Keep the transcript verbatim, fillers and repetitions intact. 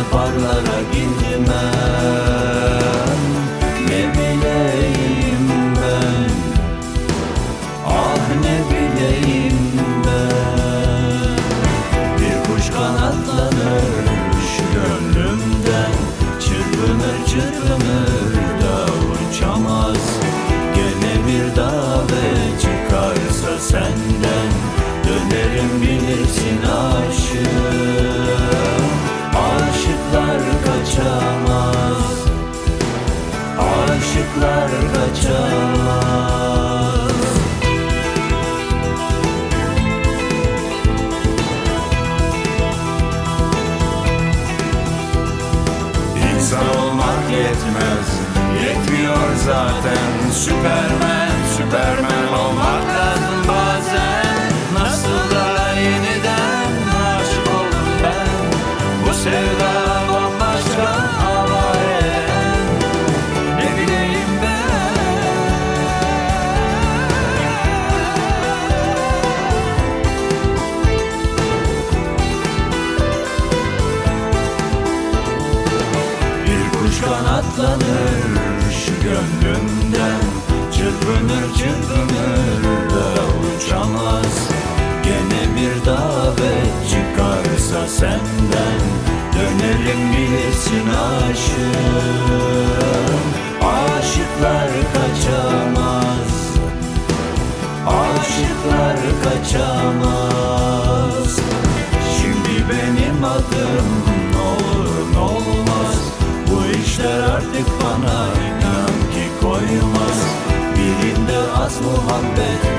barlara gitmem. Ne bileyim ben, ah ne bileyim ben. Bir kuş kanatlanır şu gönlümden, çırpınır çırpınır da uçamaz. Gene bir davet çıkarsa senden, dönerim bilirsin aşığım. Aşıklar kaçamaz, aşıklar kaçamaz. İnsan olmak yetmez, yetmiyor zaten. Süpermen, süpermen olmak lazım bazen. Nasıl da yeniden aşık oldum ben. Bu sevda bambaşka havaya. Ne bileyim ben. Bir kuş kanatlanır şu gönlümden, çırpınır çırpınır da uçamaz. Gene bir davet çıkarsa senden, dönerim bilirsin aşığım. Aşıklar kaçamaz, aşıklar kaçamaz. Şimdi benim adım ne olur ne olmaz. Bu işler artık bana inan ki koymaz. Birinde az muhabbet,